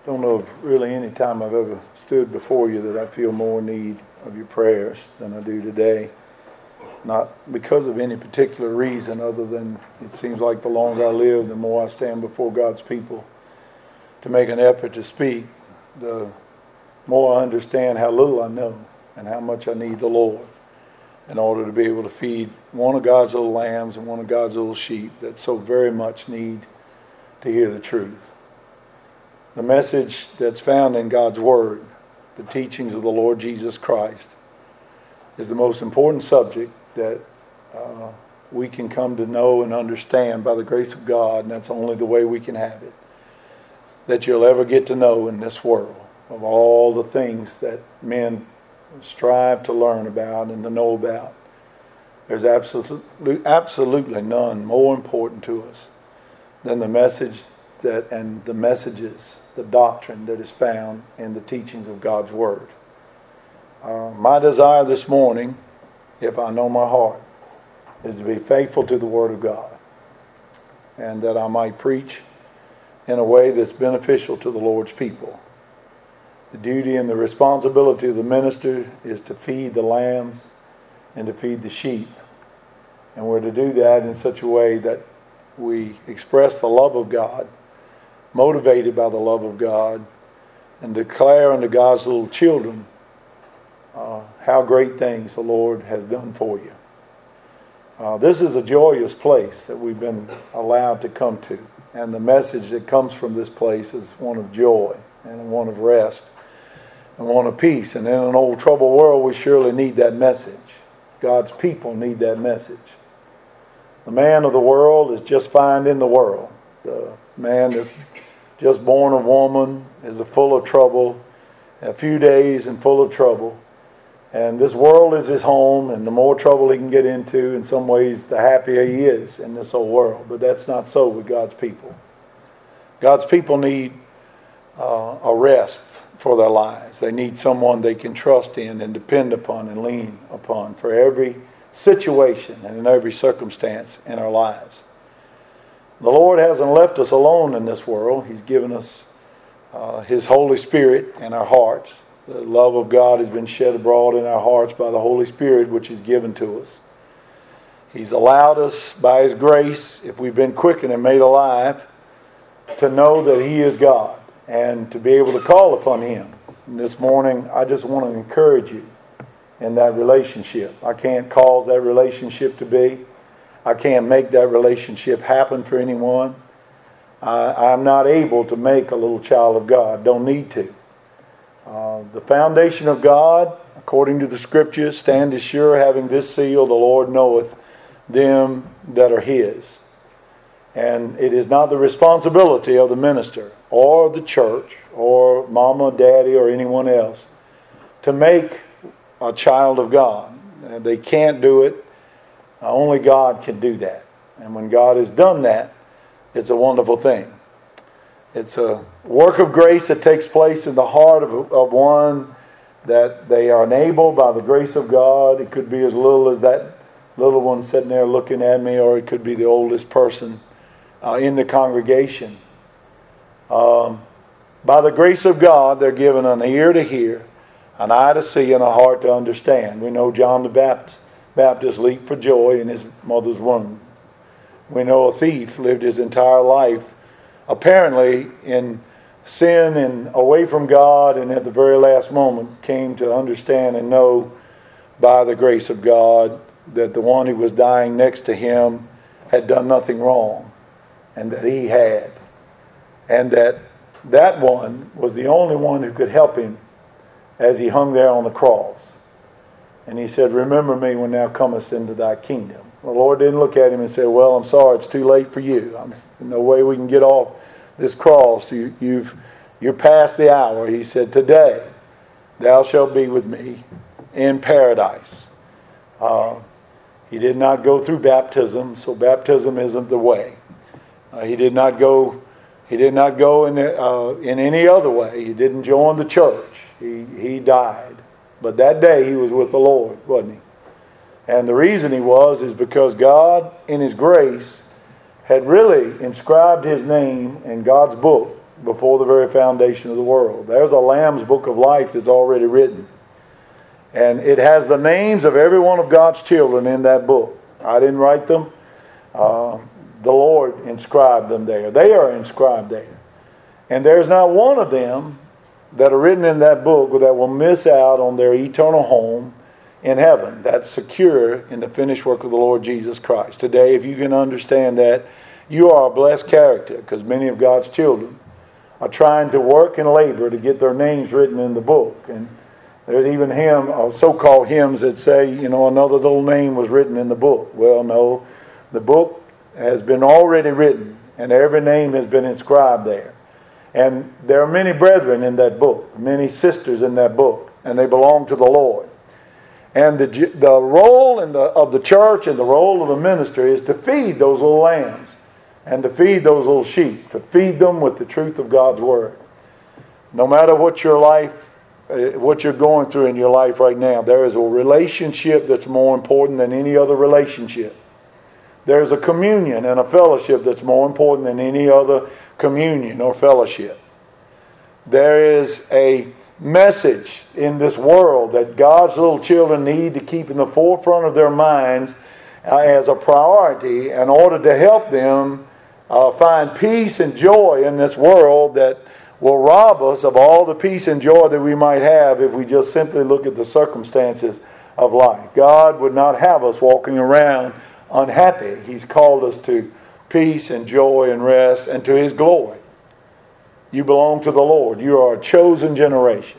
Don't know of really any time I've ever stood before you that I feel more need of your prayers than I do today. Not because of any particular reason other than it seems like the longer I live, the more I stand before God's people to make an effort to speak, the more I understand how little I know and how much I need the Lord in order to be able to feed one of God's little lambs and one of God's little sheep that so very much need to hear the truth. The message that's found in God's Word, the teachings of the Lord Jesus Christ, is the most important subject that we can come to know and understand by the grace of God, and that's only the way we can have it, that you'll ever get to know in this world of all the things that men strive to learn about and to know about. There's absolutely none more important to us than the message and the messages, the doctrine that is found in the teachings of God's Word. My desire this morning, if I know my heart, is to be faithful to the Word of God, and that I might preach in a way that's beneficial to the Lord's people. The duty and the responsibility of the minister is to feed the lambs and to feed the sheep. And we're to do that in such a way that we express the love of God, motivated by the love of God, and declare unto God's little children how great things the Lord has done for you. This is a joyous place that we've been allowed to come to. And the message that comes from this place is one of joy and one of rest and one of peace. And in an old troubled world, we surely need that message. God's people need that message. The man of the world is just fine in the world. The man that's just born of woman is full of trouble, a few days and full of trouble. And this world is his home, and the more trouble he can get into, in some ways, the happier he is in this old world. But that's not so with God's people. God's people need a rest for their lives. They need someone they can trust in and depend upon and lean upon for every situation and in every circumstance in our lives. The Lord hasn't left us alone in this world. He's given us His Holy Spirit in our hearts. The love of God has been shed abroad in our hearts by the Holy Spirit, which is given to us. He's allowed us by His grace, if we've been quickened and made alive, to know that He is God and to be able to call upon Him. And this morning, I just want to encourage you in that relationship. I can't cause that relationship to be. I can't make that relationship happen for anyone. I'm not able to make a little child of God. Don't need to. The foundation of God, according to the Scriptures, stand as sure, having this seal, the Lord knoweth them that are His. And it is not the responsibility of the minister or the church or mama, daddy, or anyone else to make a child of God. They can't do it. Only God can do that. And when God has done that, it's a wonderful thing. It's a work of grace that takes place in the heart of one, that they are enabled by the grace of God. It could be as little as that little one sitting there looking at me, or it could be the oldest person in the congregation. By the grace of God, they're given an ear to hear, an eye to see, and a heart to understand. We know John the Baptist leaped for joy in his mother's womb. We know a thief lived his entire life apparently in sin and away from God, and at the very last moment came to understand and know by the grace of God that the one who was dying next to him had done nothing wrong, and that he had, and that one was the only one who could help him as he hung there on the cross. And he said, "Remember me when thou comest into thy kingdom." The Lord didn't look at him and say, "Well, I'm sorry, it's too late for you. There's no way we can get off this cross. You're past the hour." He said, "Today thou shalt be with me in paradise." He did not go through baptism, so baptism isn't the way. He did not go in any other way. He didn't join the church. He died. But that day he was with the Lord, wasn't he? And the reason he was is because God, in His grace, had really inscribed his name in God's book before the very foundation of the world. There's a Lamb's Book of Life that's already written. And it has the names of every one of God's children in that book. I didn't write them. The Lord inscribed them there. They are inscribed there. And there's not one of them that are written in that book that will miss out on their eternal home in heaven. That's secure in the finished work of the Lord Jesus Christ. Today, if you can understand that, you are a blessed character, because many of God's children are trying to work and labor to get their names written in the book. And there's even so-called hymns that say, another little name was written in the book. Well, no. The book has been already written, and every name has been inscribed there. And there are many brethren in that book, many sisters in that book, and they belong to the Lord. And the role of the church and the role of the ministry is to feed those little lambs and to feed those little sheep, to feed them with the truth of God's Word. No matter what you're going through in your life right now, there is a relationship that's more important than any other relationship. There's a communion and a fellowship that's more important than any other communion or fellowship. There is a message in this world that God's little children need to keep in the forefront of their minds as a priority in order to help them find peace and joy in this world that will rob us of all the peace and joy that we might have if we just simply look at the circumstances of life. God would not have us walking around unhappy. He's called us to peace and joy and rest and to His glory. You belong to the Lord. You are a chosen generation.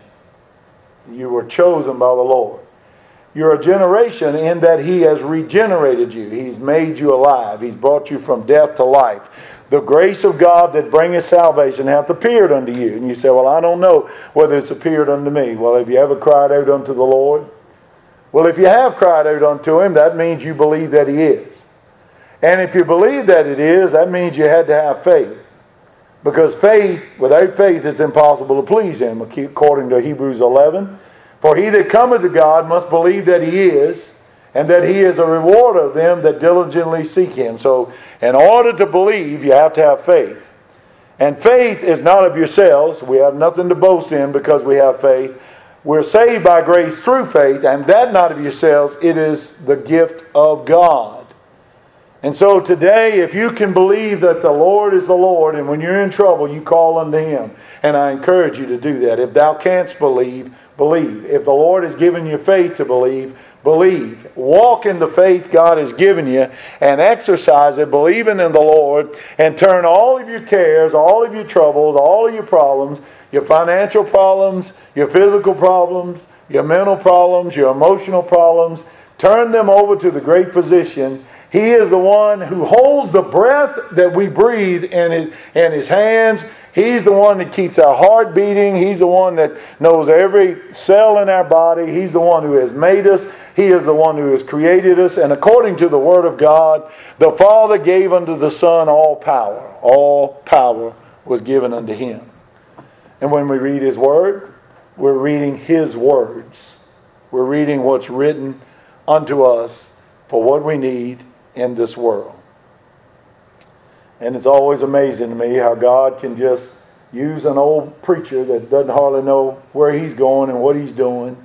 You were chosen by the Lord. You're a generation in that He has regenerated you. He's made you alive. He's brought you from death to life. The grace of God that bringeth salvation hath appeared unto you. And you say, well, I don't know whether it's appeared unto me. Well, have you ever cried out unto the Lord? Well, if you have cried out unto Him, that means you believe that He is. And if you believe that it is, that means you had to have faith. Because without faith, it's impossible to please Him, according to Hebrews 11. For he that cometh to God must believe that He is, and that He is a rewarder of them that diligently seek Him. So, in order to believe, you have to have faith. And faith is not of yourselves. We have nothing to boast in because we have faith. We're saved by grace through faith, and that not of yourselves. It is the gift of God. And so today, if you can believe that the Lord is the Lord, and when you're in trouble, you call unto Him. And I encourage you to do that. If thou canst believe, believe. If the Lord has given you faith to believe, believe. Walk in the faith God has given you and exercise it, believing in the Lord, and turn all of your cares, all of your troubles, all of your problems, your financial problems, your physical problems, your mental problems, your emotional problems, turn them over to the great physician. He is the one who holds the breath that we breathe in His hands. He's the one that keeps our heart beating. He's the one that knows every cell in our body. He's the one who has made us. He is the one who has created us. And according to the Word of God, the Father gave unto the Son all power. All power was given unto Him. And when we read His Word, we're reading His words. We're reading what's written unto us for what we need in this world. And it's always amazing to me how God can just use an old preacher that doesn't hardly know where he's going and what he's doing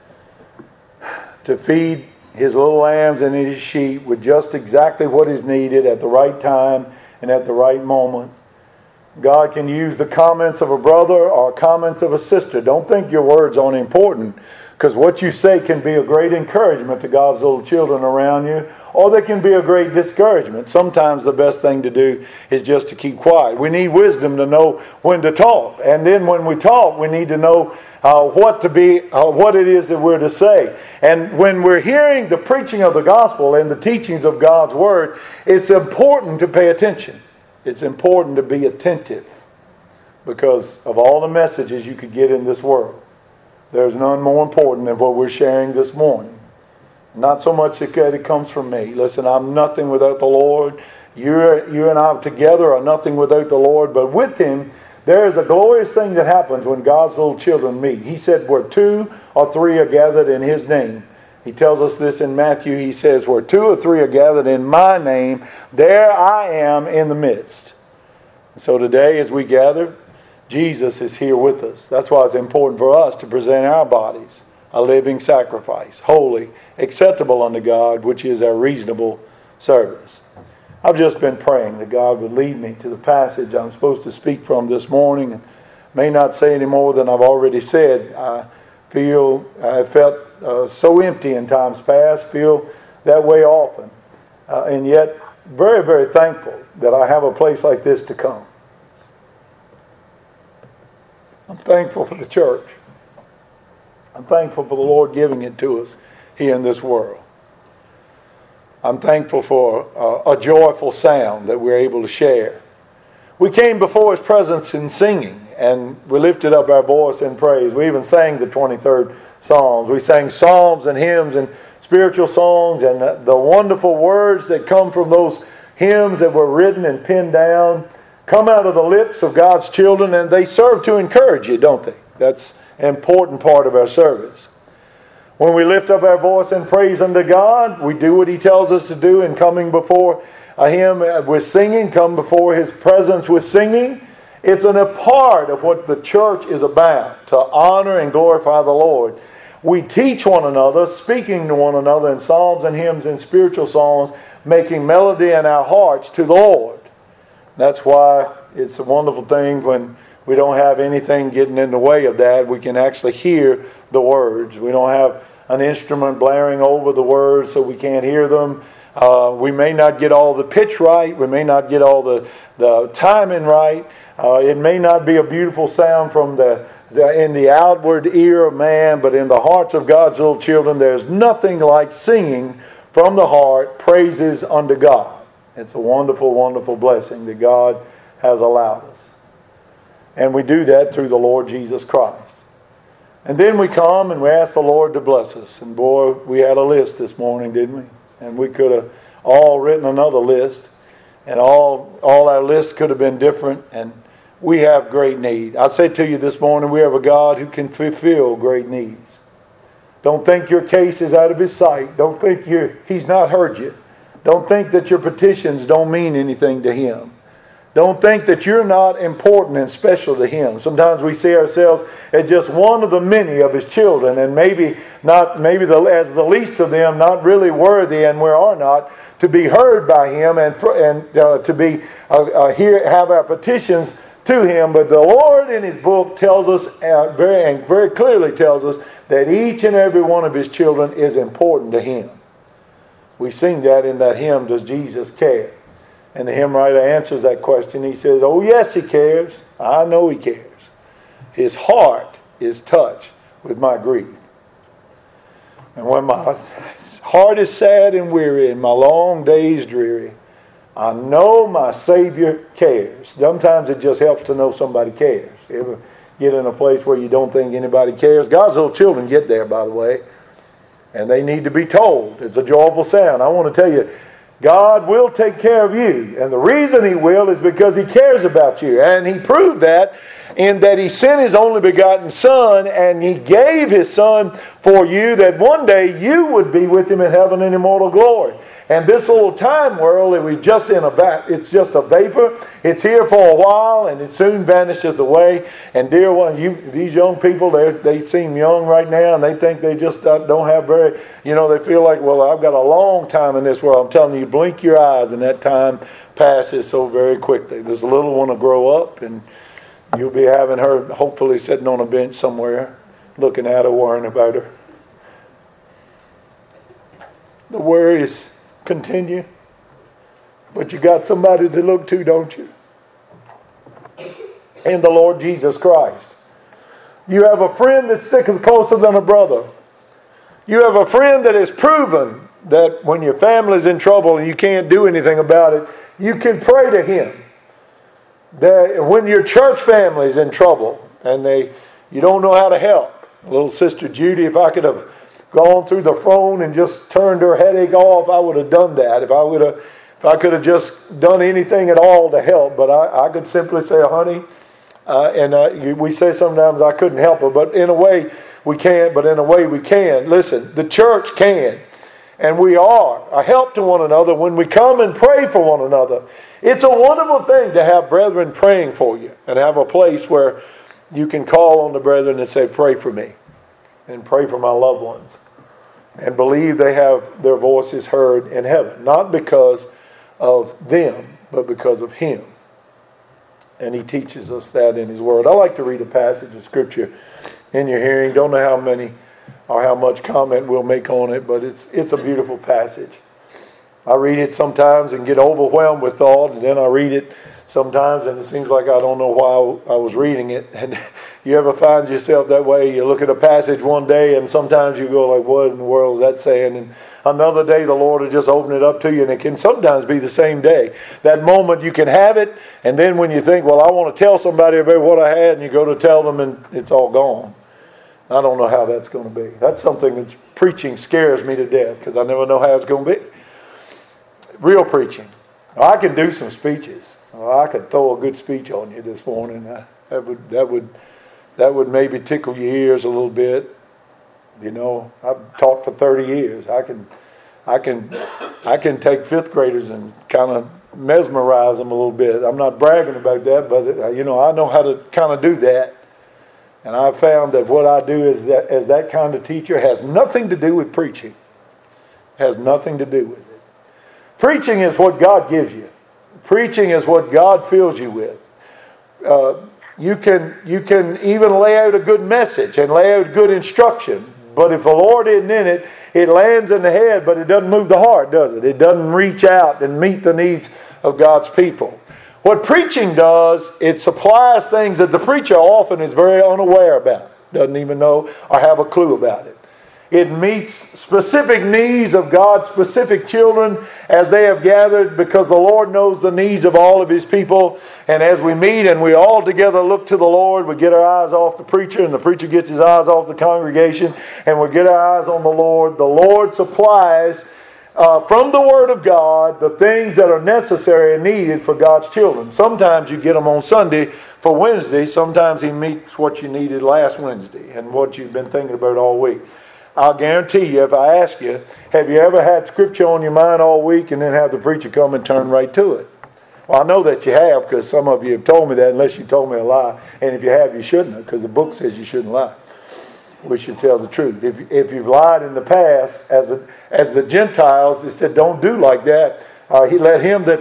to feed His little lambs and His sheep with just exactly what is needed at the right time and at the right moment. God can use the comments of a brother or comments of a sister. Don't think your words aren't important, because what you say can be a great encouragement to God's little children around you, or they can be a great discouragement. Sometimes the best thing to do is just to keep quiet. We need wisdom to know when to talk. And then when we talk, we need to know what it is that we're to say. And when we're hearing the preaching of the gospel and the teachings of God's Word, it's important to pay attention. It's important to be attentive, because of all the messages you could get in this world, there's none more important than what we're sharing this morning. Not so much that it comes from me. Listen, I'm nothing without the Lord. You and I together are nothing without the Lord. But with Him, there is a glorious thing that happens when God's little children meet. He said, where 2 or 3 are gathered in His name. He tells us this in Matthew. He says, where 2 or 3 are gathered in my name, there I am in the midst. So today as we gather, Jesus is here with us. That's why it's important for us to present our bodies a living sacrifice, holy, acceptable unto God, which is our reasonable service. I've just been praying that God would lead me to the passage I'm supposed to speak from this morning, and may not say any more than I've already said. I felt so empty in times past, feel that way often, and yet very, very thankful that I have a place like this to come. I'm thankful for the church. I'm thankful for the Lord giving it to us here in this world. I'm thankful for a joyful sound that we're able to share. We came before His presence in singing, and we lifted up our voice in praise. We even sang the 23rd Psalms. We sang psalms and hymns and spiritual songs, and the wonderful words that come from those hymns that were written and penned down come out of the lips of God's children, and they serve to encourage you, don't they? That's an important part of our service. When we lift up our voice in praise unto God, we do what He tells us to do in coming before Him with singing, come before His presence with singing. It's a part of what the church is about, to honor and glorify the Lord. We teach one another, speaking to one another in psalms and hymns and spiritual songs, making melody in our hearts to the Lord. That's why it's a wonderful thing when we don't have anything getting in the way of that. We can actually hear the words. We don't have an instrument blaring over the words so we can't hear them. We may not get all the pitch right. We may not get all the timing right. It may not be a beautiful sound from in the outward ear of man, but in the hearts of God's little children, there's nothing like singing from the heart praises unto God. It's a wonderful, wonderful blessing that God has allowed us. And we do that through the Lord Jesus Christ. And then we come and we ask the Lord to bless us. And boy, we had a list this morning, didn't we? And we could have all written another list. And all our lists could have been different. And we have great need. I say to you this morning, we have a God who can fulfill great needs. Don't think your case is out of His sight. Don't think He's not heard you. Don't think that your petitions don't mean anything to Him. Don't think that you're not important and special to Him. Sometimes we see ourselves as just one of the many of His children, and maybe as the least of them, not really worthy, and we are not to be heard by Him and to be have our petitions to Him. But the Lord in His book tells us very clearly tells us that each and every one of His children is important to Him. We sing that in that hymn, Does Jesus Care? And the hymn writer answers that question. He says, oh yes, He cares. I know He cares. His heart is touched with my grief. And when my heart is sad and weary and my long days dreary, I know my Savior cares. Sometimes it just helps to know somebody cares. You ever get in a place where you don't think anybody cares? God's little children get there, by the way. And they need to be told. It's a joyful sound. I want to tell you, God will take care of you. And the reason He will is because He cares about you. And He proved that in that He sent His only begotten Son, and He gave His Son for you, that one day you would be with Him in heaven in immortal glory. And this little time world, it's just a vapor. It's here for a while, and it soon vanisheth away. And dear one, these young people, they seem young right now, and they think they just don't have very, they feel like, well, I've got a long time in this world. I'm telling you, blink your eyes, and that time passes so very quickly. This little one will grow up, and you'll be having her hopefully sitting on a bench somewhere, looking at her, worrying about her. The worries continue, but you got somebody to look to, don't you? In the Lord Jesus Christ. You have a friend that sticketh closer than a brother. You have a friend that has proven that when your family's in trouble and you can't do anything about it, you can pray to Him. That when your church family is in trouble and you don't know how to help, little Sister Judy, if I could have gone through the phone and just turned her headache off, I would have done that. If I could have just done anything at all to help, but I could simply say, honey, we say sometimes I couldn't help her, but in a way we can't, but in a way we can. Listen, the church can. And we are a help to one another when we come and pray for one another. It's a wonderful thing to have brethren praying for you and have a place where you can call on the brethren and say, pray for me and pray for my loved ones. And believe they have their voices heard in heaven. Not because of them, but because of Him. And He teaches us that in His Word. I like to read a passage of Scripture in your hearing. Don't know how many or how much comment we'll make on it, but it's a beautiful passage. I read it sometimes and get overwhelmed with thought, and then I read it sometimes and it seems like I don't know why I was reading it. And you ever find yourself that way? You look at a passage one day and sometimes you go like, what in the world is that saying? And another day the Lord will just open it up to you, and it can sometimes be the same day. That moment you can have it, and then when you think, well, I want to tell somebody about what I had, and you go to tell them and it's all gone. I don't know how that's going to be. That's something that preaching scares me to death because I never know how it's going to be. Real preaching. I can do some speeches. I could throw a good speech on you this morning. That would maybe tickle your ears a little bit. You know, I've taught for 30 years. I can take fifth graders and kind of mesmerize them a little bit. I'm not bragging about that, but I know how to kind of do that. And I've found that what I do as that kind of teacher has nothing to do with preaching. Has nothing to do with it. Preaching is what God gives you. Preaching is what God fills you with. You can even lay out a good message and lay out good instruction. But if the Lord isn't in it, it lands in the head, but it doesn't move the heart, does it? It doesn't reach out and meet the needs of God's people. What preaching does, it supplies things that the preacher often is very unaware about. Doesn't even know or have a clue about it. It meets specific needs of God's specific children as they have gathered, because the Lord knows the needs of all of His people. And as we meet and we all together look to the Lord, we get our eyes off the preacher and the preacher gets his eyes off the congregation, and we get our eyes on the Lord. The Lord supplies from the Word of God the things that are necessary and needed for God's children. Sometimes you get them on Sunday for Wednesday. Sometimes He meets what you needed last Wednesday and what you've been thinking about all week. I'll guarantee you, if I ask you, have you ever had Scripture on your mind all week and then have the preacher come and turn right to it? Well, I know that you have, because some of you have told me that, unless you told me a lie. And if you have, you shouldn't have, because the book says you shouldn't lie. We should tell the truth. If you've lied in the past, as the Gentiles, it said, don't do like that. He let him that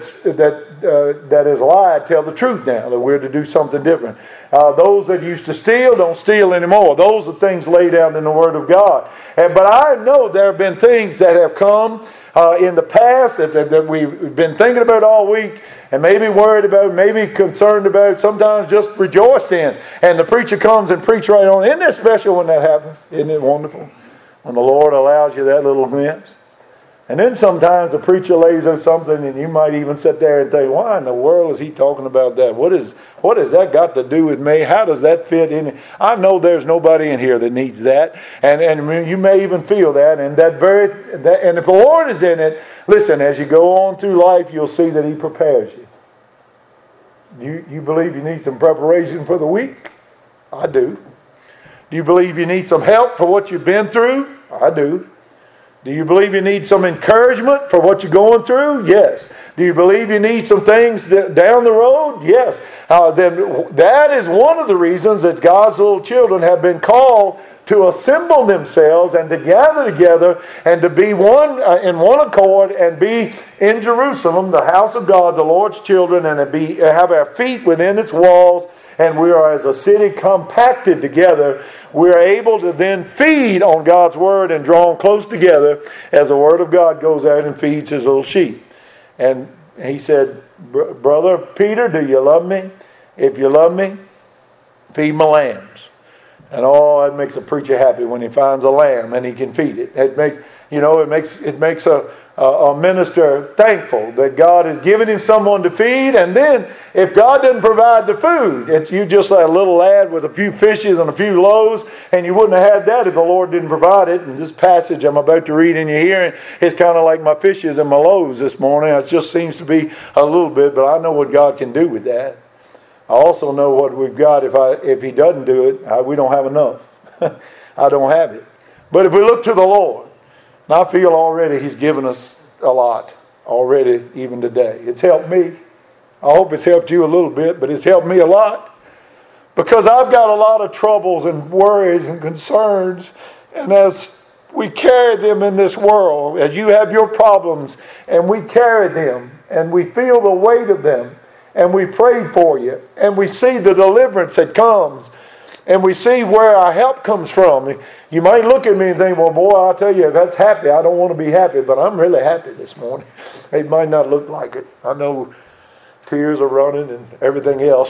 has lied tell the truth now, that we're to do something different. Those that used to steal, don't steal anymore. Those are things laid out in the Word of God. But I know there have been things that have come in the past that we've been thinking about all week, and maybe worried about, maybe concerned about, sometimes just rejoiced in. And the preacher comes and preaches right on. Isn't it special when that happens? Isn't it wonderful? When the Lord allows you that little glimpse. And then sometimes the preacher lays out something and you might even sit there and think, why in the world is he talking about that? What has that got to do with me? How does that fit in? I know there's nobody in here that needs that. And you may even feel that. And and if the Lord is in it, listen, as you go on through life, you'll see that He prepares you. You believe you need some preparation for the week? I do. Do you believe you need some help for what you've been through? I do. Do you believe you need some encouragement for what you're going through? Yes. Do you believe you need some things down the road? Yes. Then that is one of the reasons that God's little children have been called to assemble themselves and to gather together and to be one in one accord and be in Jerusalem, the house of God, the Lord's children, and have our feet within its walls. And we are, as a city, compacted together. We are able to then feed on God's Word and draw them close together as the Word of God goes out and feeds His little sheep. And he said, Brother Peter, do you love me? If you love me, feed my lambs. And it makes a preacher happy when he finds a lamb and he can feed it. It makes a minister thankful that God has given him someone to feed. And then if God doesn't provide the food, you just like a little lad with a few fishes and a few loaves, and you wouldn't have had that if the Lord didn't provide it. And this passage I'm about to read in your hearing is kind of like my fishes and my loaves this morning. It just seems to be a little bit, but I know what God can do with that. I also know what we've got. If He doesn't do it, we don't have enough. I don't have it. But if we look to the Lord, And I feel already He's given us a lot already, even today. It's helped me. I hope it's helped you a little bit, but it's helped me a lot. Because I've got a lot of troubles and worries and concerns. And as we carry them in this world, as you have your problems, and we carry them, and we feel the weight of them, and we pray for you, and we see the deliverance that comes, and we see where our help comes from. You might look at me and think, well, boy, I'll tell you, if that's happy, I don't want to be happy, but I'm really happy this morning. It might not look like it. I know tears are running and everything else.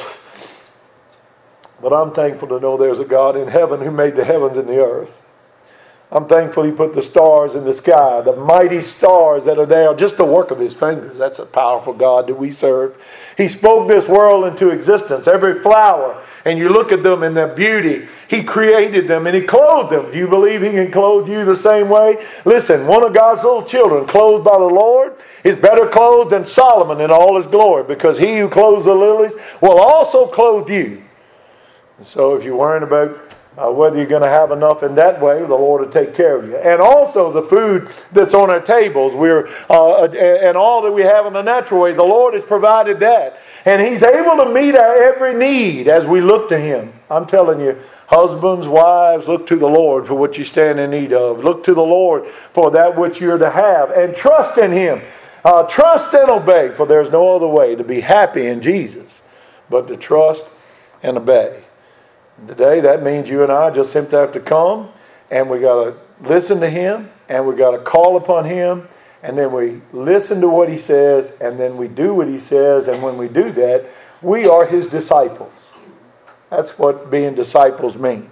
But I'm thankful to know there's a God in heaven who made the heavens and the earth. I'm thankful He put the stars in the sky, the mighty stars that are there, just the work of His fingers. That's a powerful God that we serve. He spoke this world into existence, every flower, and you look at them in their beauty. He created them and He clothed them. Do you believe He can clothe you the same way? Listen, one of God's little children, clothed by the Lord, is better clothed than Solomon in all his glory, because He who clothes the lilies will also clothe you. So if you're worrying about whether you're going to have enough in that way, the Lord will take care of you. And also the food that's on our tables, and all that we have in the natural way, the Lord has provided that. And He's able to meet our every need as we look to Him. I'm telling you, husbands, wives, look to the Lord for what you stand in need of. Look to the Lord for that which you're to have. And trust in Him. Trust and obey, for there's no other way to be happy in Jesus but to trust and obey. Today, that means you and I just simply have to come, and we got to listen to Him, and we got to call upon Him, and then we listen to what He says, and then we do what He says, and when we do that, we are His disciples. That's what being disciples mean.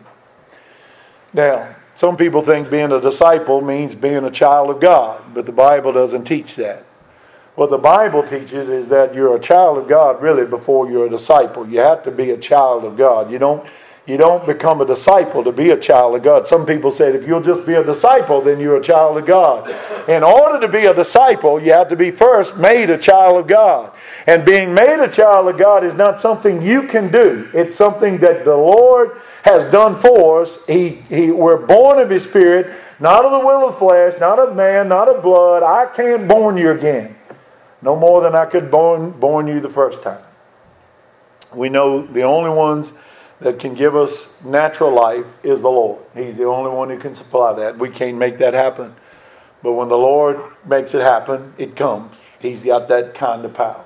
Now, some people think being a disciple means being a child of God, but the Bible doesn't teach that. What the Bible teaches is that you're a child of God really before you're a disciple. You have to be a child of God. You don't become a disciple to be a child of God. Some people say if you'll just be a disciple, then you're a child of God. In order to be a disciple, you have to be first made a child of God. And being made a child of God is not something you can do. It's something that the Lord has done for us. We're born of His Spirit, not of the will of flesh, not of man, not of blood. I can't born you again. No more than I could born you the first time. We know the only ones that can give us natural life is the Lord. He's the only one who can supply that. We can't make that happen. But when the Lord makes it happen, it comes. He's got that kind of power.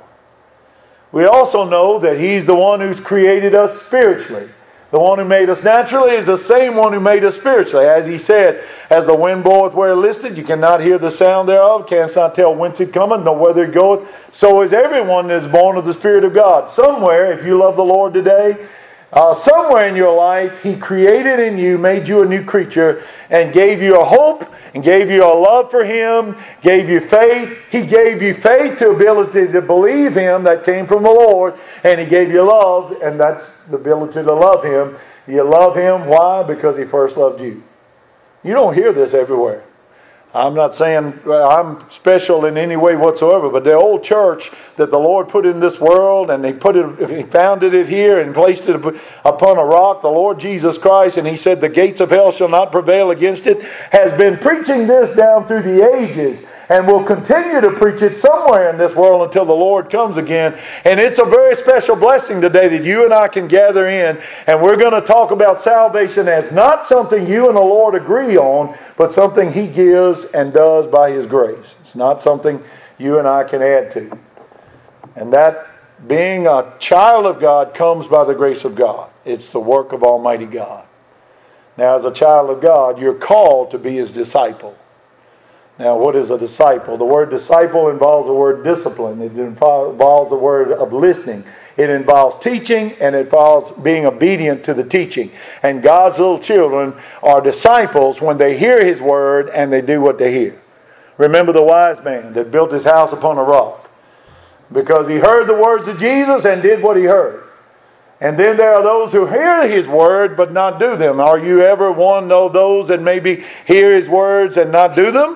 We also know that He's the one who's created us spiritually. The one who made us naturally is the same one who made us spiritually. As He said, as the wind bloweth where it listeth, you cannot hear the sound thereof, canst not tell whence it cometh, nor whither it goeth. So is everyone that is born of the Spirit of God. Somewhere, if you love the Lord today, somewhere in your life, He created in you, made you a new creature, and gave you a hope, and gave you a love for Him, gave you faith. He gave you faith to ability to believe Him, that came from the Lord, and He gave you love, and that's the ability to love Him. You love Him, why? Because He first loved you. You don't hear this everywhere. I'm not saying I'm special in any way whatsoever, but the old church that the Lord put in this world, and He founded it here and placed it upon a rock, the Lord Jesus Christ, and He said the gates of hell shall not prevail against it, has been preaching this down through the ages, and will continue to preach it somewhere in this world until the Lord comes again. And it's a very special blessing today that you and I can gather in, and we're going to talk about salvation as not something you and the Lord agree on, but something He gives and does by His grace. It's not something you and I can add to. And that being a child of God comes by the grace of God. It's the work of Almighty God. Now, as a child of God, you're called to be His disciple. Now, what is a disciple? The word disciple involves the word discipline. It involves the word of listening. It involves teaching, and it involves being obedient to the teaching. And God's little children are disciples when they hear His word and they do what they hear. Remember the wise man that built his house upon a rock, because he heard the words of Jesus and did what he heard. And then there are those who hear His word but not do them. Are you ever one of those that maybe hear His words and not do them?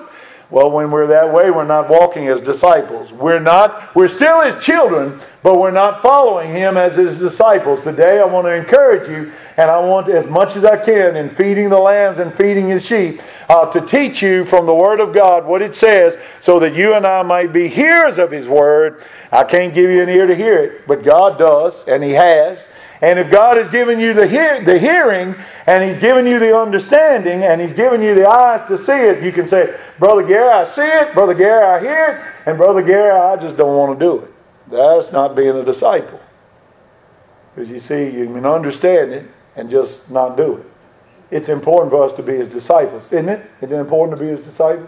Well, when we're that way, we're not walking as disciples. We're still His children, but we're not following Him as His disciples. Today, I want to encourage you, and I want, as much as I can, in feeding the lambs and feeding His sheep, to teach you from the Word of God what it says, so that you and I might be hearers of His Word. I can't give you an ear to hear it, but God does, and He has. And if God has given you the hearing, and He's given you the understanding, and He's given you the eyes to see it, you can say, Brother Gary, I see it. Brother Gary, I hear it. And Brother Gary, I just don't want to do it. That's not being a disciple. Because you see, you can understand it and just not do it. It's important for us to be His disciples, isn't it? Isn't it important to be His disciples?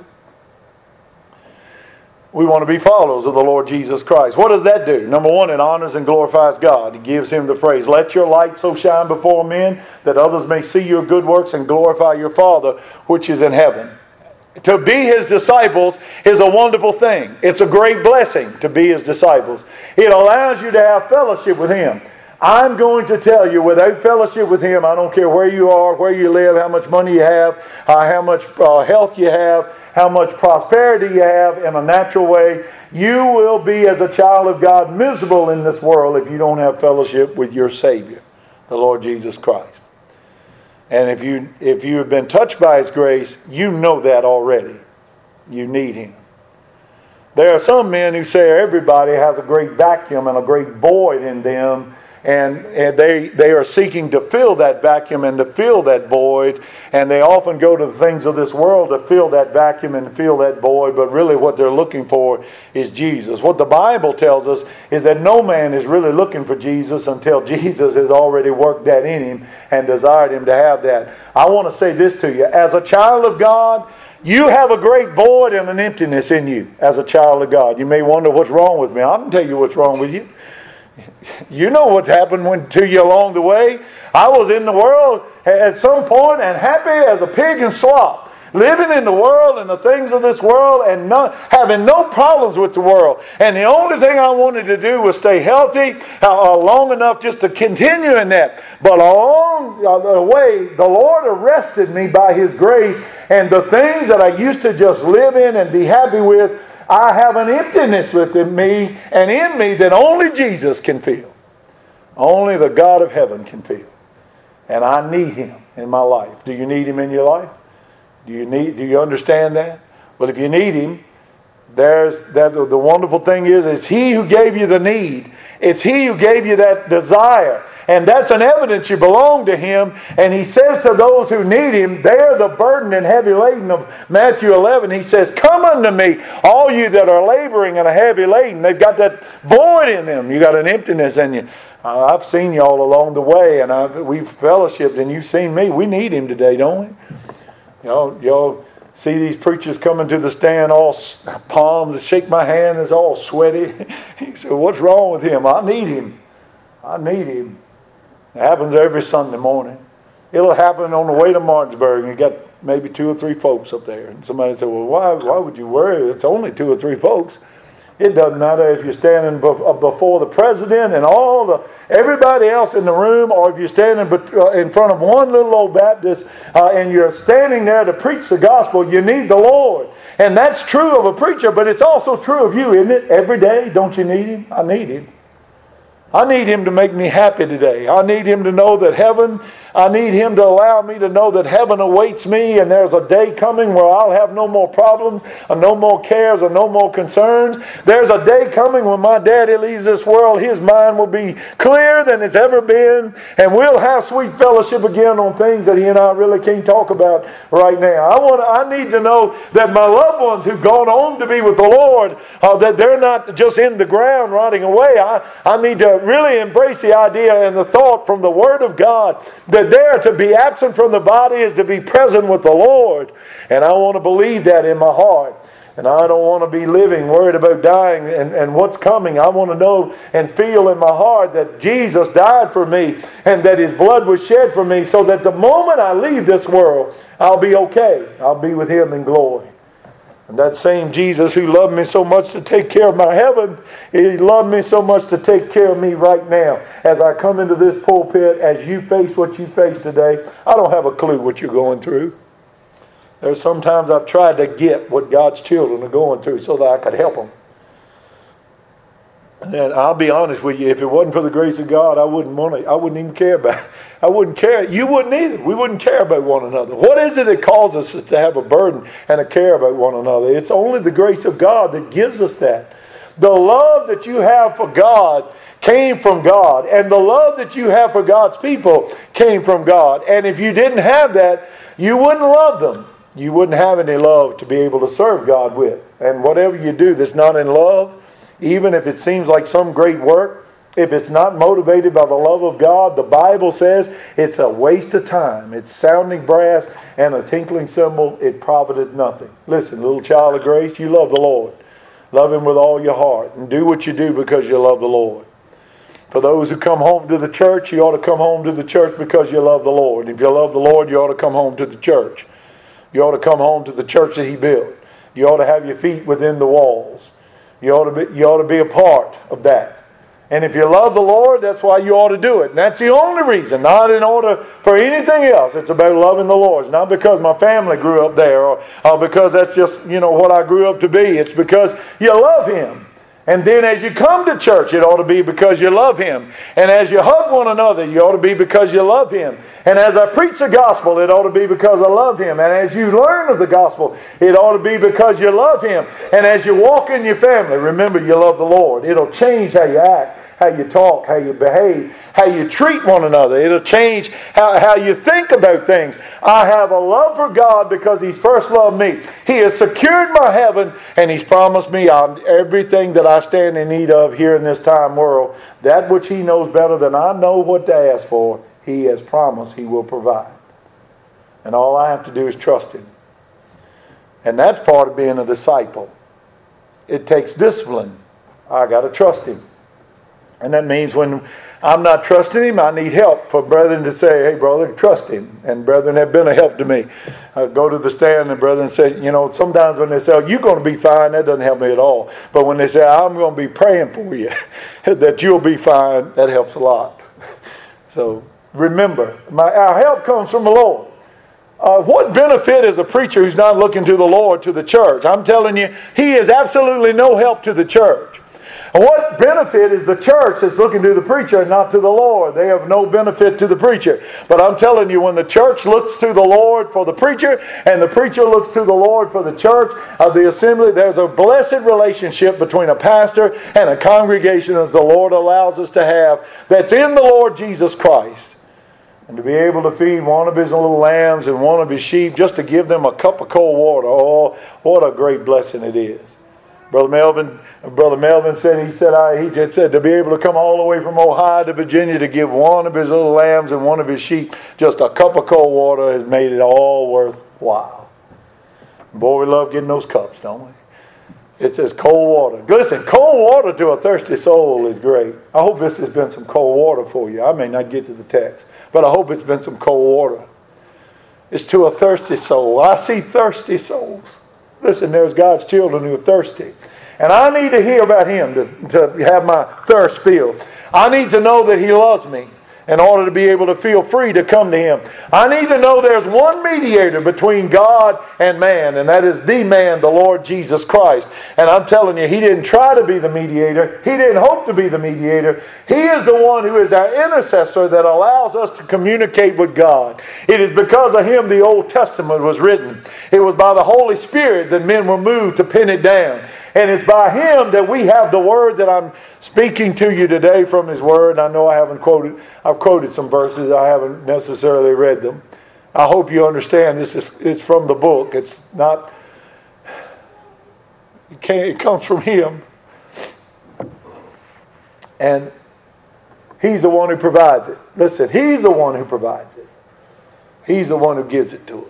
We want to be followers of the Lord Jesus Christ. What does that do? Number one, it honors and glorifies God. It gives Him the praise. Let your light so shine before men that others may see your good works and glorify your Father which is in heaven. To be His disciples is a wonderful thing. It's a great blessing to be His disciples. It allows you to have fellowship with Him. I'm going to tell you, without fellowship with Him, I don't care where you are, where you live, how much money you have, how much health you have, how much prosperity you have in a natural way, you will be, as a child of God, miserable in this world if you don't have fellowship with your Savior, the Lord Jesus Christ. And if you have been touched by His grace, you know that already. You need Him. There are some men who say everybody has a great vacuum and a great void in them, and they are seeking to fill that vacuum and to fill that void, and they often go to the things of this world to fill that vacuum and fill that void, but really what they're looking for is Jesus. What the Bible tells us is that no man is really looking for Jesus until Jesus has already worked that in him and desired him to have that. I want to say this to you. As a child of God, you have a great void and an emptiness in you as a child of God. You may wonder what's wrong with me. I can tell you what's wrong with you. You know what's happened to you along the way. I was in the world at some point and happy as a pig in slop. Living in the world and the things of this world and having no problems with the world. And the only thing I wanted to do was stay healthy long enough just to continue in that. But along the way, the Lord arrested me by His grace, and the things that I used to just live in and be happy with, I have an emptiness within me and in me that only Jesus can fill. Only the God of heaven can fill. And I need Him in my life. Do you need Him in your life? Do you understand that? Well, if you need Him, the wonderful thing is, it's He who gave you the need. It's He who gave you that desire. And that's an evidence you belong to Him. And He says to those who need Him, they're the burdened and heavy laden of Matthew 11. He says, come unto me, all you that are laboring and are heavy laden. They've got that void in them. You got an emptiness in you. I've seen you all along the way, and we've fellowshipped, and you've seen me. We need Him today, don't we? Y'all see these preachers coming to the stand, all palms, shake my hand, it's all sweaty. He said, what's wrong with him? I need him. I need him. It happens every Sunday morning. It'll happen on the way to Martinsburg, and you got maybe 2 or 3 folks up there. And somebody said, well, why would you worry? It's only 2 or 3 folks. It doesn't matter if you're standing before the president and everybody else in the room, or if you're standing in front of one little old Baptist and you're standing there to preach the gospel. You need the Lord. And that's true of a preacher, but it's also true of you, isn't it? Every day, don't you need Him? I need Him. I need Him to make me happy today. I need Him to know that I need Him to allow me to know that heaven awaits me, and there's a day coming where I'll have no more problems, and no more cares, and no more concerns. There's a day coming when my daddy leaves this world, his mind will be clearer than it's ever been, and we'll have sweet fellowship again on things that he and I really can't talk about right now. I need to know that my loved ones who've gone on to be with the Lord, that they're not just in the ground rotting away. I need to really embrace the idea and the thought from the Word of God that there to be absent from the body is to be present with the Lord. And I want to believe that in my heart. And I don't want to be living worried about dying and what's coming. I want to know and feel in my heart that Jesus died for me and that His blood was shed for me, so that the moment I leave this world, I'll be okay. I'll be with Him in glory. And that same Jesus who loved me so much to take care of my heaven, He loved me so much to take care of me right now. As I come into this pulpit, as you face what you face today, I don't have a clue what you're going through. There's sometimes I've tried to get what God's children are going through so that I could help them. And I'll be honest with you, if it wasn't for the grace of God, I wouldn't even care about it. I wouldn't care. You wouldn't either. We wouldn't care about one another. What is it that causes us to have a burden and a care about one another? It's only the grace of God that gives us that. The love that you have for God came from God. And the love that you have for God's people came from God. And if you didn't have that, you wouldn't love them. You wouldn't have any love to be able to serve God with. And whatever you do that's not in love, even if it seems like some great work, if it's not motivated by the love of God, the Bible says it's a waste of time. It's sounding brass and a tinkling cymbal. It profiteth nothing. Listen, little child of grace, you love the Lord. Love Him with all your heart. And do what you do because you love the Lord. For those who come home to the church, you ought to come home to the church because you love the Lord. If you love the Lord, you ought to come home to the church. You ought to come home to the church that He built. You ought to have your feet within the walls. You ought to be a part of that. And if you love the Lord, that's why you ought to do it. And that's the only reason, not in order for anything else. It's about loving the Lord. It's not because my family grew up there or because that's just, what I grew up to be. It's because you love Him. And then as you come to church, it ought to be because you love Him. And as you hug one another, you ought to be because you love Him. And as I preach the gospel, it ought to be because I love Him. And as you learn of the gospel, it ought to be because you love Him. And as you walk in your family, remember you love the Lord. It'll change how you act, how you talk, how you behave, how you treat one another. It'll change how you think about things. I have a love for God because He's first loved me. He has secured my heaven and He's promised me everything that I stand in need of here in this time world. That which He knows better than I know what to ask for, He has promised He will provide. And all I have to do is trust Him. And that's part of being a disciple. It takes discipline. I got to trust Him. And that means when I'm not trusting Him, I need help for brethren to say, hey, brother, trust Him. And brethren have been a help to me. I go to the stand and brethren say, sometimes when they say, oh, you're going to be fine, that doesn't help me at all. But when they say, I'm going to be praying for you, that you'll be fine, that helps a lot. So remember, our help comes from the Lord. What benefit is a preacher who's not looking to the Lord, to the church? I'm telling you, he is absolutely no help to the church. What benefit is the church that's looking to the preacher and not to the Lord? They have no benefit to the preacher. But I'm telling you, when the church looks to the Lord for the preacher and the preacher looks to the Lord for the church of the assembly, there's a blessed relationship between a pastor and a congregation that the Lord allows us to have that's in the Lord Jesus Christ. And to be able to feed one of His little lambs and one of His sheep, just to give them a cup of cold water, oh, what a great blessing it is. Brother Melvin said, he just said to be able to come all the way from Ohio to Virginia to give one of his little lambs and one of his sheep just a cup of cold water has made it all worthwhile. Boy, we love getting those cups, don't we? It says cold water. Listen, cold water to a thirsty soul is great. I hope this has been some cold water for you. I may not get to the text, but I hope it's been some cold water. It's to a thirsty soul. I see thirsty souls. Listen, there's God's children who are thirsty. And I need to hear about Him to have my thirst filled. I need to know that He loves me in order to be able to feel free to come to Him. I need to know there's one mediator between God and man, and that is the man, the Lord Jesus Christ. And I'm telling you, He didn't try to be the mediator. He didn't hope to be the mediator. He is the one who is our intercessor that allows us to communicate with God. It is because of Him the Old Testament was written. It was by the Holy Spirit that men were moved to pin it down. And it's by Him that we have the Word that I'm speaking to you today from His Word. I know I've quoted some verses. I haven't necessarily read them. I hope you understand it's from the book. It's not, it comes from Him. And He's the one who provides it. Listen, He's the one who provides it. He's the one who gives it to us.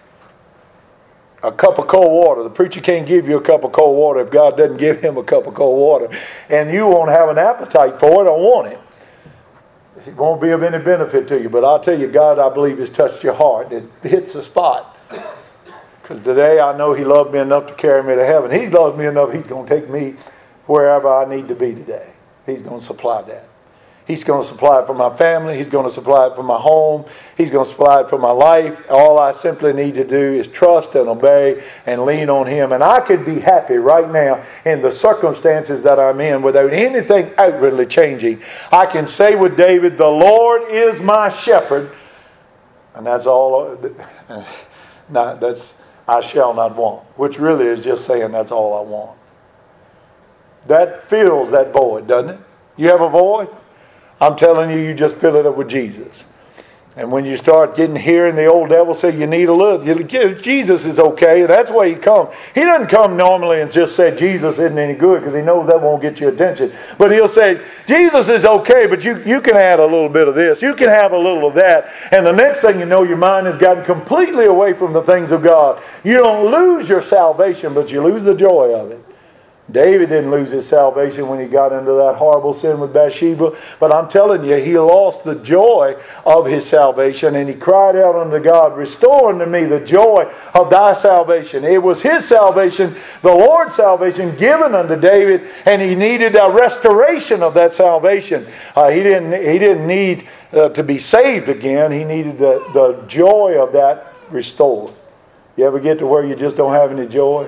A cup of cold water. The preacher can't give you a cup of cold water if God doesn't give him a cup of cold water. And you won't have an appetite for it or want it. It won't be of any benefit to you. But I'll tell you, God, I believe, has touched your heart. It hits the spot. Because today I know He loved me enough to carry me to heaven. He's loved me enough, He's going to take me wherever I need to be today. He's going to supply that. He's going to supply it for my family. He's going to supply it for my home. He's going to supply it for my life. All I simply need to do is trust and obey and lean on Him. And I could be happy right now in the circumstances that I'm in without anything outwardly changing. I can say with David, the Lord is my shepherd. And that's all. That's I shall not want. Which really is just saying that's all I want. That fills that void, doesn't it? You have a void? I'm telling you, you just fill it up with Jesus. And when you start hearing the old devil say you need a little, Jesus is okay, and that's why He comes. He doesn't come normally and just say Jesus isn't any good because He knows that won't get your attention. But He'll say, Jesus is okay, but you can add a little bit of this. You can have a little of that. And the next thing you know, your mind has gotten completely away from the things of God. You don't lose your salvation, but you lose the joy of it. David didn't lose his salvation when he got into that horrible sin with Bathsheba. But I'm telling you, he lost the joy of his salvation. And he cried out unto God, restore unto me the joy of thy salvation. It was his salvation, the Lord's salvation, given unto David. And he needed a restoration of that salvation. He didn't need to be saved again. He needed the joy of that restored. You ever get to where you just don't have any joy?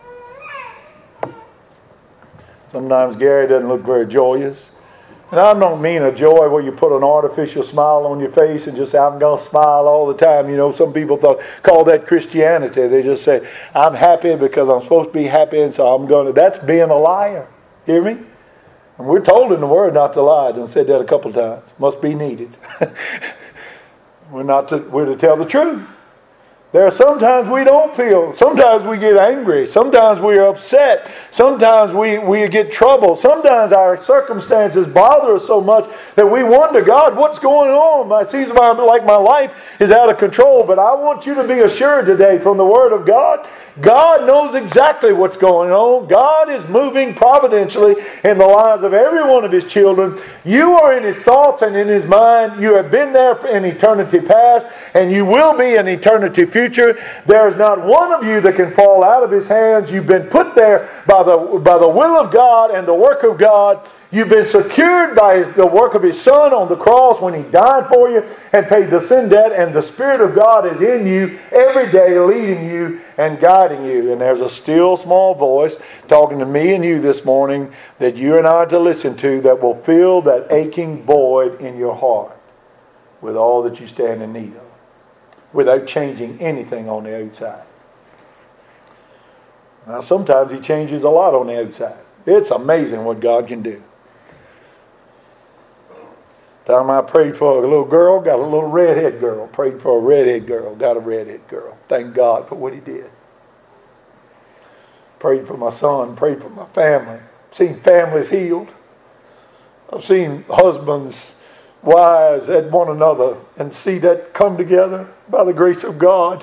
Sometimes Gary doesn't look very joyous. And I don't mean a joy where you put an artificial smile on your face and just say, I'm going to smile all the time. You know, some people call that Christianity. They just say, I'm happy because I'm supposed to be happy, and so I'm going to. That's being a liar. Hear me? And we're told in the Word not to lie. I said that a couple of times. Must be needed. We're to tell the truth. There are sometimes we don't feel. Sometimes we get angry. Sometimes we are upset. Sometimes we get troubled. Sometimes our circumstances bother us so much that we wonder, God, what's going on? It seems like my life is out of control. But I want you to be assured today from the Word of God, God knows exactly what's going on. God is moving providentially in the lives of every one of His children. You are in His thoughts and in His mind. You have been there in eternity past, and you will be in eternity future. There is not one of you that can fall out of His hands. You've been put there by the will of God and the work of God. You've been secured by the work of His Son on the cross when He died for you and paid the sin debt. And the Spirit of God is in you every day, leading you and guiding you. And there's a still small voice talking to me and you this morning that you and I are to listen to that will fill that aching void in your heart with all that you stand in need of, without changing anything on the outside. Now, sometimes He changes a lot on the outside. It's amazing what God can do. Time I prayed for a little girl, got a little redhead girl. Prayed for a redhead girl, got a redhead girl. Thank God for what He did. Prayed for my son, prayed for my family. Seen families healed. I've seen husbands, wives at one another and see that come together by the grace of God.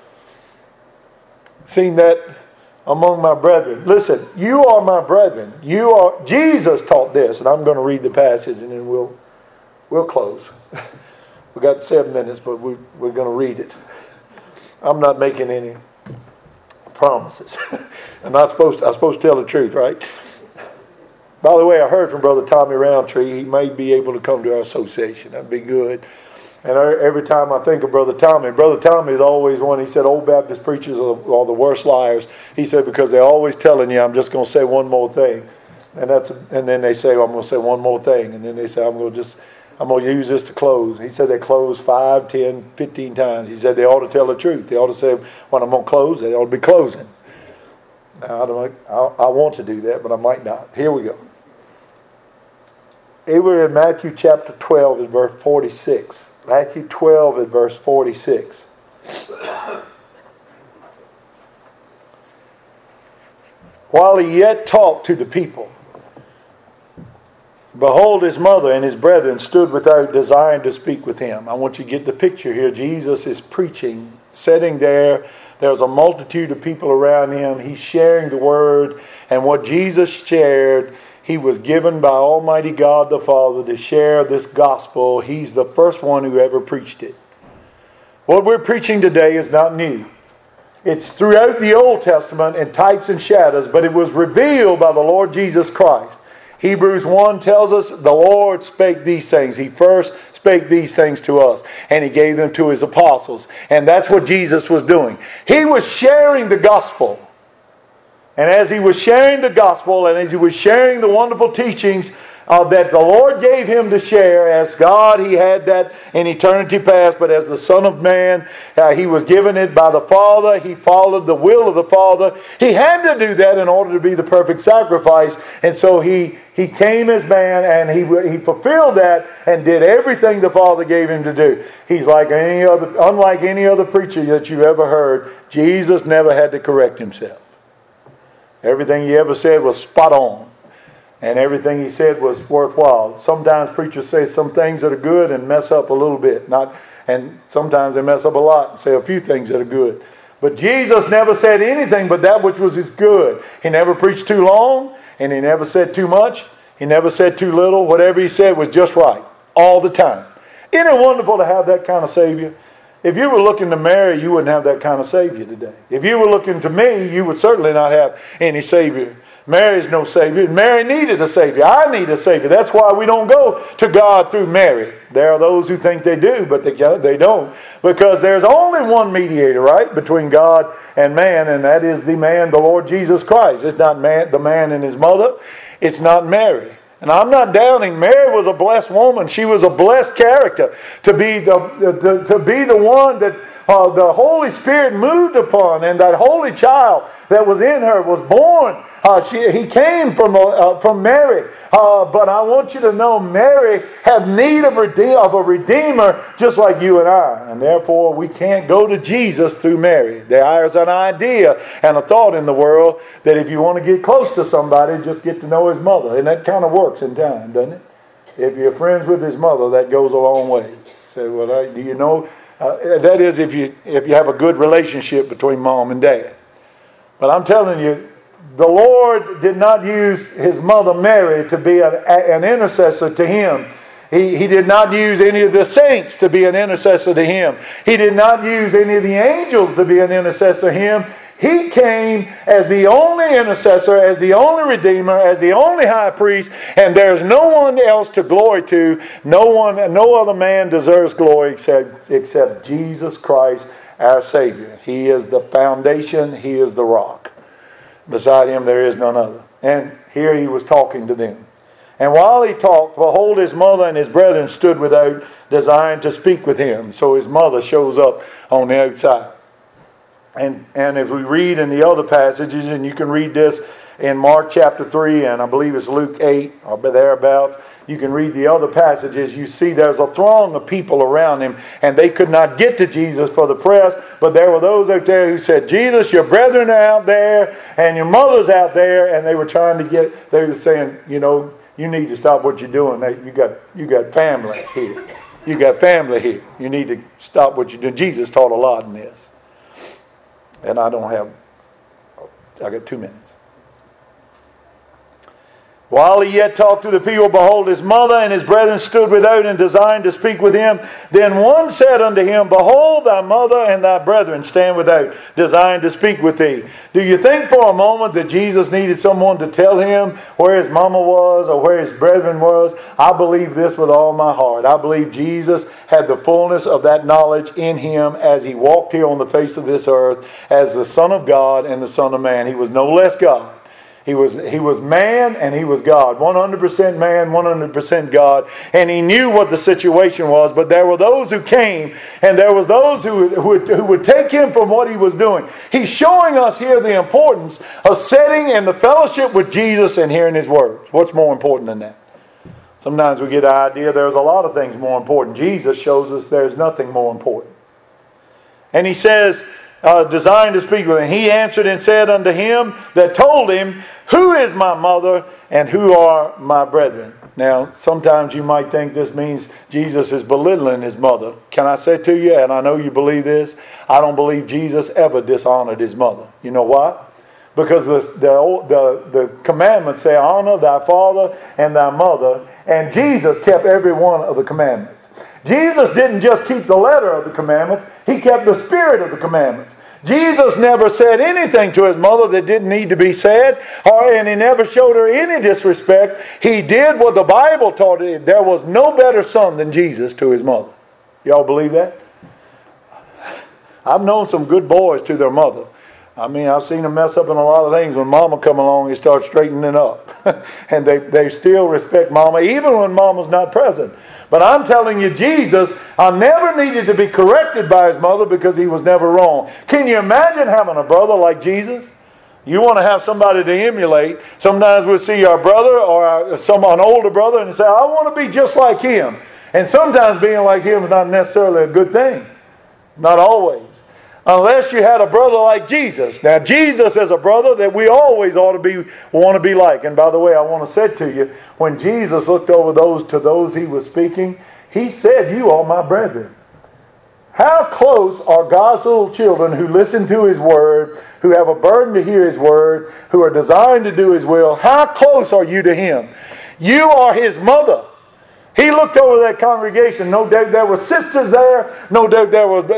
Seen that among my brethren. Listen, you are my brethren. Jesus taught this, and I'm going to read the passage and then we'll close. We got 7 minutes, but we're going to read it. I'm not making any promises. I'm supposed to tell the truth, right? By the way, I heard from Brother Tommy Roundtree. He may be able to come to our association. That'd be good. And every time I think of Brother Tommy is always one. He said, old Baptist preachers are the worst liars. He said, because they're always telling you, I'm just going to say one more thing. And then they say, well, I'm going to say one more thing. And then they say, I'm going to use this to close. He said they close 5, 10, 15 times. He said they ought to tell the truth. They ought to say, when I'm going to close, they ought to be closing. Now, I want to do that, but I might not. Here we go. We're in Matthew chapter 12 and verse 46. Matthew 12 and verse 46. While He yet talked to the people, behold, His mother and His brethren stood without, desiring to speak with Him. I want you to get the picture here. Jesus is preaching, sitting there. There's a multitude of people around Him. He's sharing the Word. And what Jesus shared, He was given by Almighty God the Father to share this gospel. He's the first one who ever preached it. What we're preaching today is not new. It's throughout the Old Testament in types and shadows, but it was revealed by the Lord Jesus Christ. Hebrews 1 tells us the Lord spake these things. He first spake these things to us, and He gave them to His apostles. And that's what Jesus was doing. He was sharing the gospel. And as He was sharing the gospel, and as He was sharing the wonderful teachings that the Lord gave Him to share, as God He had that in eternity past, but as the Son of Man He was given it by the Father. He followed the will of the Father. He had to do that in order to be the perfect sacrifice, and so He came as man, and He fulfilled that and did everything the Father gave Him to do. He's unlike any other preacher that you've ever heard. Jesus never had to correct Himself. Everything He ever said was spot on. And everything He said was worthwhile. Sometimes preachers say some things that are good and mess up a little bit. And sometimes they mess up a lot and say a few things that are good. But Jesus never said anything but that which was good. He never preached too long, and He never said too much. He never said too little. Whatever He said was just right all the time. Isn't it wonderful to have that kind of Savior? If you were looking to Mary, you wouldn't have that kind of Savior today. If you were looking to me, you would certainly not have any Savior. Mary's no Savior. Mary needed a Savior. I need a Savior. That's why we don't go to God through Mary. There are those who think they do, but they don't. Because there's only one mediator, right, between God and man, and that is the man, the Lord Jesus Christ. It's not the man and his mother. It's not Mary. And I'm not doubting. Mary was a blessed woman. She was a blessed character to be the one that the Holy Spirit moved upon, and that holy child that was in her was born. He came from Mary. But I want you to know Mary had need of a Redeemer just like you and I. And therefore we can't go to Jesus through Mary. There is an idea and a thought in the world that if you want to get close to somebody, just get to know his mother. And that kind of works in time, doesn't it? If you're friends with his mother, that goes a long way. Say, well, do you know? That is if you have a good relationship between mom and dad. But I'm telling you, the Lord did not use His mother Mary to be an intercessor to Him. He did not use any of the saints to be an intercessor to Him. He did not use any of the angels to be an intercessor to Him. He came as the only intercessor, as the only Redeemer, as the only high priest, and there's no one else to glory to. No other man deserves glory except Jesus Christ, our Savior. He is the foundation. He is the rock. Beside Him there is none other. And here He was talking to them. And while He talked, behold, His mother and His brethren stood without, desiring to speak with Him. So His mother shows up on the outside. And if we read in the other passages, and you can read this in Mark chapter 3, and I believe it's Luke 8, or thereabouts, you can read the other passages, you see there's a throng of people around Him, and they could not get to Jesus for the press, but there were those out there who said, Jesus, your brethren are out there, and your mother's out there, and they were they were saying, you need to stop what you're doing. You got family here. You got family here. You need to stop what you're doing. Jesus taught a lot in this. And I got 2 minutes. While he yet talked to the people, behold, his mother and his brethren stood without and designed to speak with him. Then one said unto him, behold, thy mother and thy brethren stand without, designed to speak with thee. Do you think for a moment that Jesus needed someone to tell him where his mama was or where his brethren was? I believe this with all my heart. I believe Jesus had the fullness of that knowledge in him as he walked here on the face of this earth as the Son of God and the Son of Man. He was no less God. He was man and He was God. 100% man, 100% God. And He knew what the situation was. But there were those who came, and there were those who would take Him from what He was doing. He's showing us here the importance of sitting in the fellowship with Jesus and hearing His words. What's more important than that? Sometimes we get the idea there's a lot of things more important. Jesus shows us there's nothing more important. And He says, designed to speak with him. He answered and said unto him that told him, who is my mother and who are my brethren? Now, sometimes you might think this means Jesus is belittling His mother. Can I say to you, and I know you believe this, I don't believe Jesus ever dishonored His mother. You know why? Because the commandments say, honor thy father and thy mother, and Jesus kept every one of the commandments. Jesus didn't just keep the letter of the commandments. He kept the spirit of the commandments. Jesus never said anything to his mother that didn't need to be said, and he never showed her any disrespect. He did what the Bible taught him. There was no better son than Jesus to his mother. Y'all believe that? I've known some good boys to their mother. I mean, I've seen them mess up in a lot of things. When Mama come along, he starts straightening up. And they still respect Mama, even when Mama's not present. But I'm telling you, Jesus, never needed to be corrected by his mother because he was never wrong. Can you imagine having a brother like Jesus? You want to have somebody to emulate. Sometimes we'll see our brother or an older brother and say, I want to be just like him. And sometimes being like him is not necessarily a good thing. Not always. Unless you had a brother like Jesus. Now, Jesus is a brother that we always want to be like. And by the way, I want to say to you, when Jesus looked over to those he was speaking, he said, you are my brethren. How close are God's little children who listen to his word, who have a burden to hear his word, who are desiring to do his will? How close are you to him? You are his mother. He looked over that congregation. No doubt there were sisters there. No doubt there was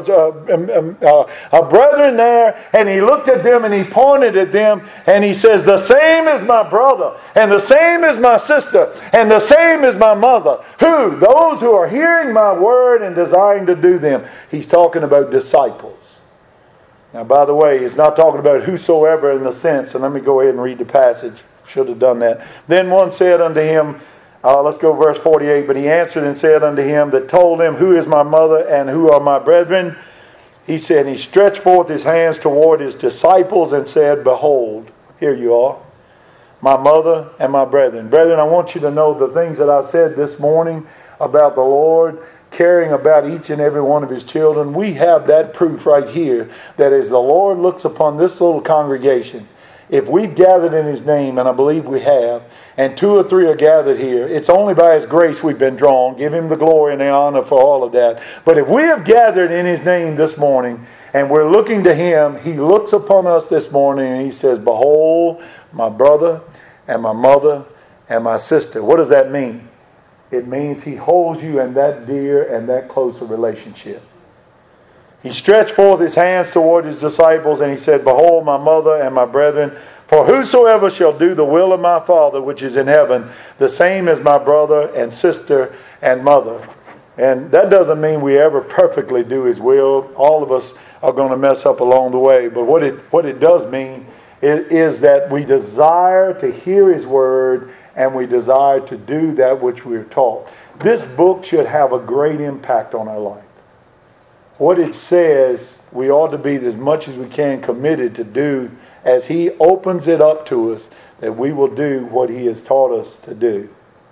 a brethren there. And he looked at them and he pointed at them and he says, the same is my brother and the same is my sister and the same is my mother. Who? Those who are hearing my word and desiring to do them. He's talking about disciples. Now, by the way, he's not talking about whosoever in the sense. And let me go ahead and read the passage. Should have done that. Then one said unto him, let's go verse 48. But he answered and said unto him that told him, who is my mother and who are my brethren? He said, he stretched forth his hands toward his disciples and said, behold, here you are, my mother and my brethren. Brethren, I want you to know the things that I said this morning about the Lord caring about each and every one of his children. We have that proof right here that as the Lord looks upon this little congregation, if we've gathered in his name, and I believe we have, and 2 or 3 are gathered here, it's only by his grace we've been drawn. Give him the glory and the honor for all of that. But if we have gathered in his name this morning, and we're looking to him, he looks upon us this morning and he says, behold, my brother and my mother and my sister. What does that mean? It means he holds you in that dear and that close a relationship. He stretched forth his hands toward his disciples and he said, behold, my mother and my brethren, for whosoever shall do the will of my Father which is in heaven, the same is my brother and sister and mother. And that doesn't mean we ever perfectly do his will. All of us are going to mess up along the way. But what it does mean is that we desire to hear his word and we desire to do that which we are taught. This book should have a great impact on our life. What it says, we ought to be as much as we can committed to do as he opens it up to us, that we will do what he has taught us to do.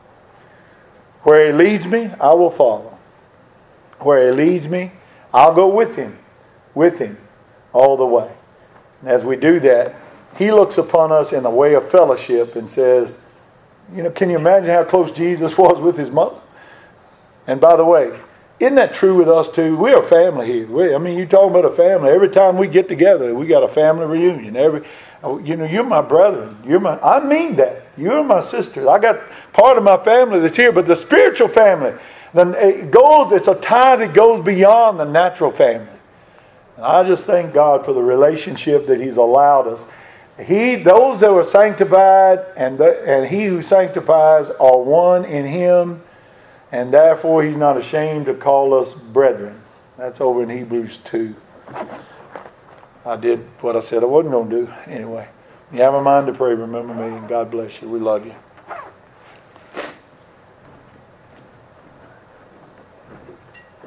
Where he leads me, I will follow. Where he leads me, I'll go with him all the way. And as we do that, he looks upon us in a way of fellowship and says, can you imagine how close Jesus was with his mother? And by the way, isn't that true with us too? We're a family here. You talk about a family. Every time we get together, we got a family reunion. You're my brother. I mean that. You're my sister. I got part of my family that's here, but the spiritual family, then it's a tie that goes beyond the natural family. And I just thank God for the relationship that he's allowed us. Those that were sanctified and he who sanctifies are one in him. And therefore, he's not ashamed to call us brethren. That's over in Hebrews 2. I did what I said I wasn't going to do. Anyway, you have a mind to pray, remember me, and God bless you. We love you.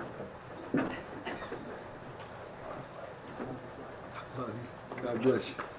Love you. God bless you.